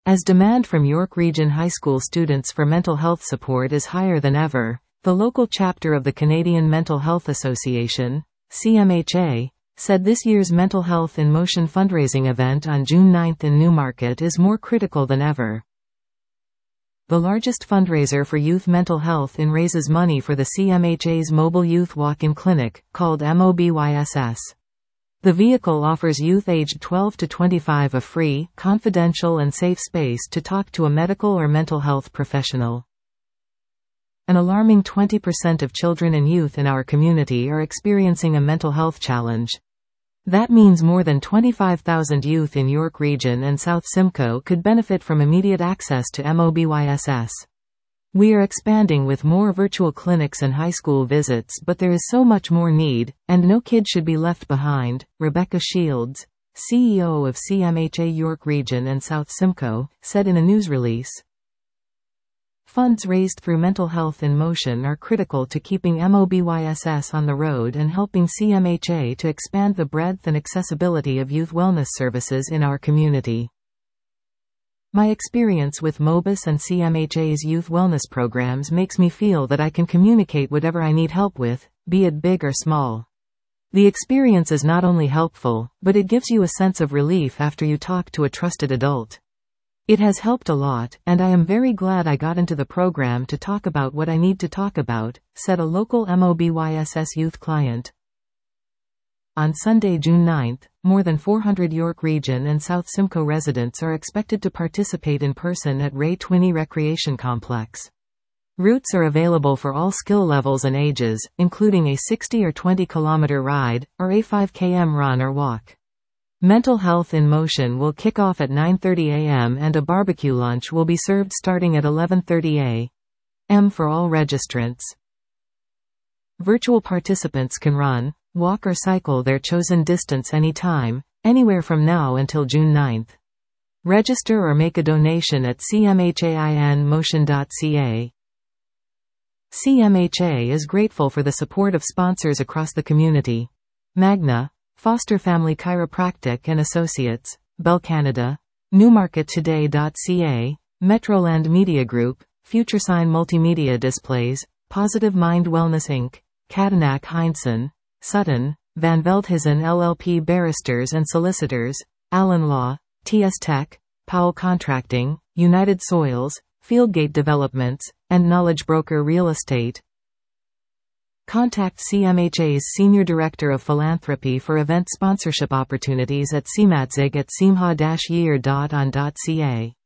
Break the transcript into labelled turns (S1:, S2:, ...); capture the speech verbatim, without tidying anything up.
S1: As demand from York Region High School students for mental health support is higher than ever, the local chapter of the Canadian Mental Health Association, C M H A, said this year's Mental Health in Motion fundraising event on June ninth in Newmarket is more critical than ever. The largest fundraiser for youth mental health in raises money for the C M H A's mobile youth walk-in clinic, called MOBYSS. The vehicle offers youth aged twelve to twenty-five a free, confidential and safe space to talk to a medical or mental health professional. An alarming twenty percent of children and youth in our community are experiencing a mental health challenge. That means more than twenty-five thousand youth in York Region and South Simcoe could benefit from immediate access to MOBYSS. We are expanding with more virtual clinics and high school visits, but there is so much more need, and no kid should be left behind, Rebecca Shields, C E O of C M H A York Region and South Simcoe, said in a news release. Funds raised through Mental Health in Motion are critical to keeping MOBYSS on the road and helping C M H A to expand the breadth and accessibility of youth wellness services in our community. My experience with MOBYSS and C M H A's youth wellness programs makes me feel that I can communicate whatever I need help with, be it big or small. The experience is not only helpful, but it gives you a sense of relief after you talk to a trusted adult. It has helped a lot, and I am very glad I got into the program to talk about what I need to talk about, said a local MOBYSS youth client. On Sunday, June ninth, more than four hundred York Region and South Simcoe residents are expected to participate in person at Ray Twinney Recreation Complex. Routes are available for all skill levels and ages, including a sixty or twenty kilometer ride, or a five kilometer run or walk. Mental Health in Motion will kick off at nine thirty a m and a barbecue lunch will be served starting at eleven thirty a m for all registrants. Virtual participants can run, walk or cycle their chosen distance anytime, anywhere from now until June ninth. Register or make a donation at c m h a i n motion dot c a. C M H A is grateful for the support of sponsors across the community. Magna, Foster Family Chiropractic and Associates, Bell Canada, Newmarket Today dot c a, Metroland Media Group, FutureSign Multimedia Displays, Positive Mind Wellness Incorporated, Kadanak Heinsohn, Sutton, Van Veldhuizen L L P Barristers and Solicitors, Allen Law, T S Tech, Powell Contracting, United Soils, Fieldgate Developments, and Knowledge Broker Real Estate. Contact C M H A's Senior Director of Philanthropy for event sponsorship opportunities at c matzig at simha dash year dot on dot c a.